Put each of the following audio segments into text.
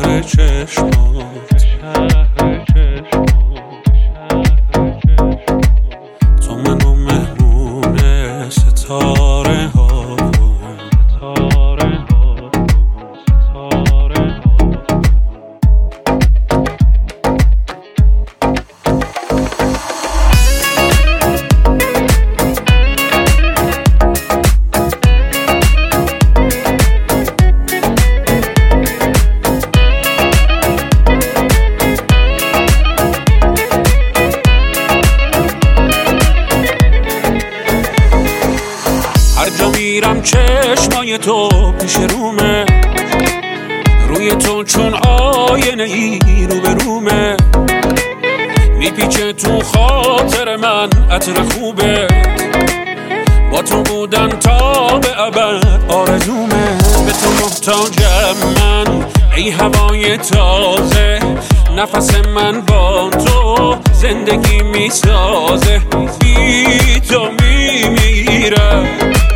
شهر چشمات، تو منو مهمون ستاره ها کن. هر جا میرم چشمای تو پیش رومه، روی تو چون آینه ای رو به رومه، میپیچه تو خاطر من عطر خوبه، با تو بودن تا به ابد آرزومه. به تو محتاجم من ای هوای تازه، نفس من با تو زندگی میسازه، بی تو میمیرم.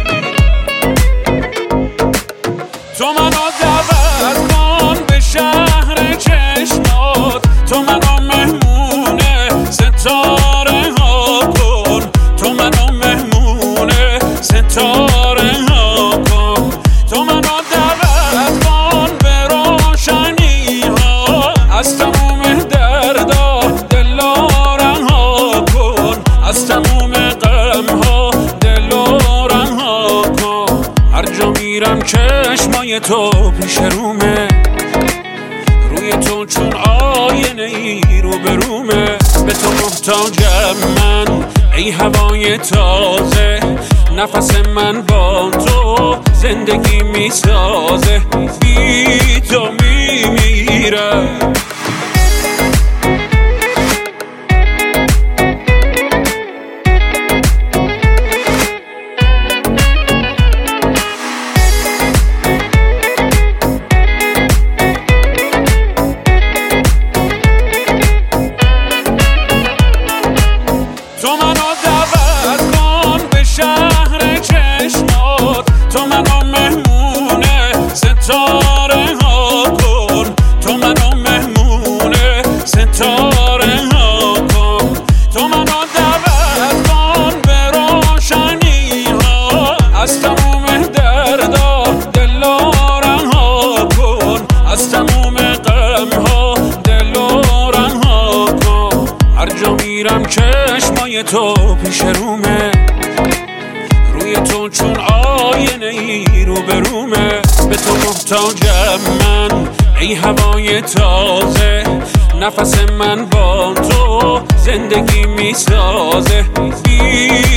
تو منو دعوت کن به شهر چشمات، تو منو مهمون ستاره ها کن، تو منو مهمون ستاره ها کن، تو منو دعوت کن به روشنی ها، از تموم دردا دلارم ها کن، از تموم غم ها دلارم ها کن. هر جا میرم چشمای تو پیش رومه، روی تو چون آینه ای رو به رومه. به تو محتاجم من ای هوای تازه، نفس من با تو زندگی میسازه، بی تو میمیرم. تو منو دعوت کن به شهر چشمات، تو منو مهمون ستاره ها کن، تو منو مهمون ستاره ها کن، تو منو دعوت کن به روشنی ها، از تموم دردا دلارم ها کن، از تموم غم ها دلارم ها کن. هر جا میرم چشمای تو پیش رومه، روی تو چون آینه ای رو به رومه. به تو محتاجم من ای هوای تازه، نفس من با تو زندگی میسازه، بی